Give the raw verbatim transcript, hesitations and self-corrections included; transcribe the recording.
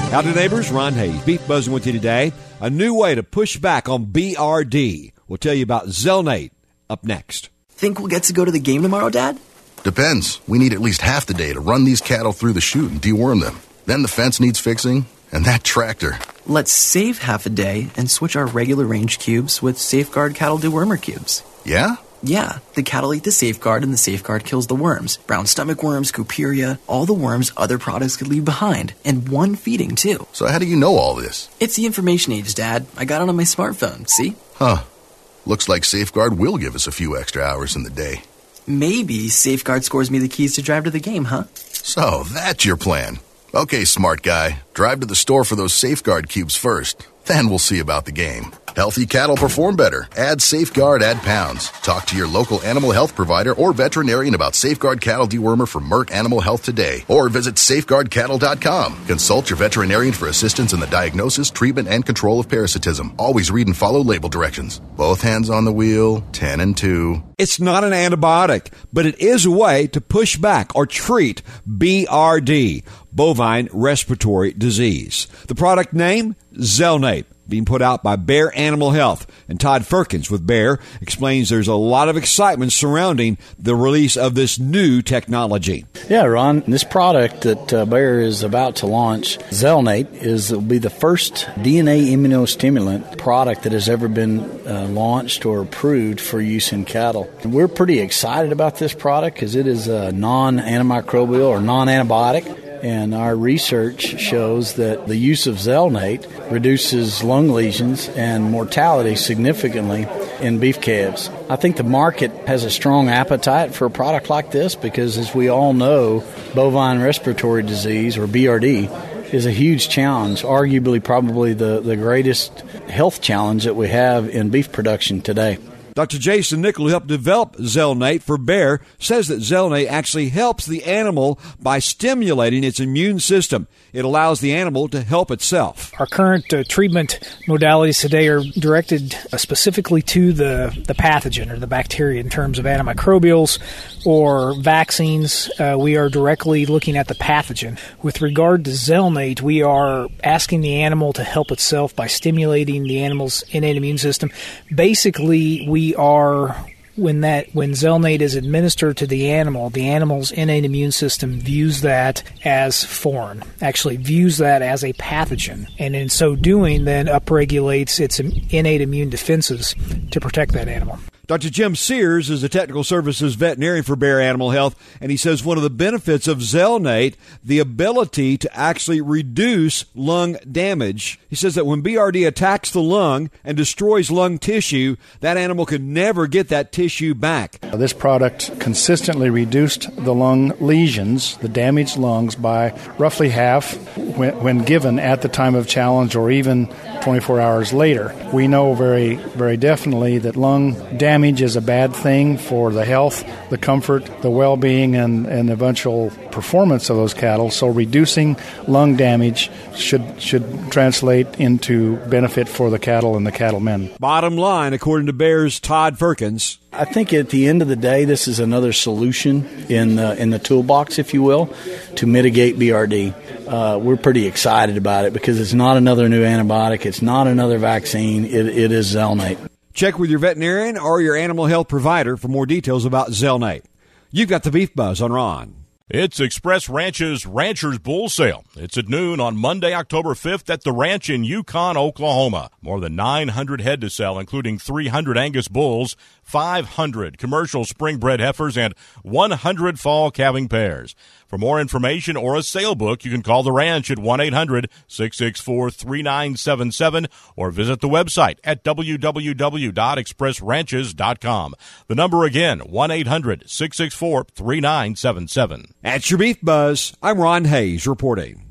Howdy, neighbors. Ron Hayes, Beef Buzzing with you today. A new way to push back on B R D. We'll tell you about Zelnate up next. Think we'll get to go to the game tomorrow, Dad? Depends. We need at least half the day to run these cattle through the chute and deworm them. Then the fence needs fixing, and that tractor. Let's save half a day and switch our regular range cubes with Safeguard Cattle Dewormer cubes. Yeah? Yeah, the cattle eat the Safeguard and the Safeguard kills the worms. Brown stomach worms, Cooperia, all the worms other products could leave behind. And one feeding, too. So how do you know all this? It's the information age, Dad. I got it on my smartphone, see? Huh. Looks like Safeguard will give us a few extra hours in the day. Maybe Safeguard scores me the keys to drive to the game, huh? So that's your plan. Okay, smart guy. Drive to the store for those Safeguard cubes first. Then we'll see about the game. Healthy cattle perform better. Add Safeguard, add pounds. Talk to your local animal health provider or veterinarian about Safeguard Cattle Dewormer from Merck Animal Health today. Or visit safeguard cattle dot com. Consult your veterinarian for assistance in the diagnosis, treatment, and control of parasitism. Always read and follow label directions. Both hands on the wheel, ten and two. It's not an antibiotic, but it is a way to push back or treat B R D, bovine respiratory disease. The product name, Zelnate, being put out by Bayer Animal Health. And Todd Firkins with Bayer explains there's a lot of excitement surrounding the release of this new technology. Yeah, Ron, this product that uh, Bayer is about to launch, Zelnate, is will be the first D N A immunostimulant product that has ever been uh, launched or approved for use in cattle. And we're pretty excited about this product because it is a non-antimicrobial or non-antibiotic. And our research shows that the use of Zelnate reduces lung lesions and mortality significantly in beef calves. I think the market has a strong appetite for a product like this because, as we all know, bovine respiratory disease, or B R D, is a huge challenge, arguably probably the, the greatest health challenge that we have in beef production today. Doctor Jason Nickel, who helped develop Zelnate for Bayer, says that Zelnate actually helps the animal by stimulating its immune system. It allows the animal to help itself. Our current uh, treatment modalities today are directed uh, specifically to the, the pathogen or the bacteria in terms of antimicrobials or vaccines. Uh, we are directly looking at the pathogen. With regard to Zelnate, we are asking the animal to help itself by stimulating the animal's innate immune system. Basically, we are... When that when Zelnate is administered to the animal, the animal's innate immune system views that as foreign, actually views that as a pathogen, and in so doing, then upregulates its innate immune defenses to protect that animal. Doctor Jim Sears is a technical services veterinarian for Bayer Animal Health, and he says one of the benefits of Zelnate, the ability to actually reduce lung damage. He says that when B R D attacks the lung and destroys lung tissue, that animal can never get that tissue back. This product consistently reduced the lung lesions, the damaged lungs, by roughly half when, when given at the time of challenge or even twenty-four hours later. We know very, very definitely that lung damage is a bad thing for the health, the comfort, the well-being, and, and eventual performance of those cattle. So reducing lung damage should should translate into benefit for the cattle and the cattlemen. Bottom line, according to Bayer's Todd Firkins, I think at the end of the day, this is another solution in the, in the toolbox, if you will, to mitigate B R D. Uh, we're pretty excited about it because it's not another new antibiotic. It's not another vaccine. It, it is Zelnate. Check with your veterinarian or your animal health provider for more details about Zelnate. You've got the Beef Buzz on Ron. It's Express Ranch's Rancher's Bull Sale. It's at noon on Monday, October fifth at the ranch in Yukon, Oklahoma. More than nine hundred head to sell, including three hundred Angus bulls, five hundred commercial spring-bred heifers, and one hundred fall calving pairs. For more information or a sale book, you can call the ranch at one eight hundred, six six four, three nine seven seven or visit the website at w w w dot express ranches dot com. The number again, one eight hundred, six six four, three nine seven seven. That's your Beef Buzz. I'm Ron Hayes reporting.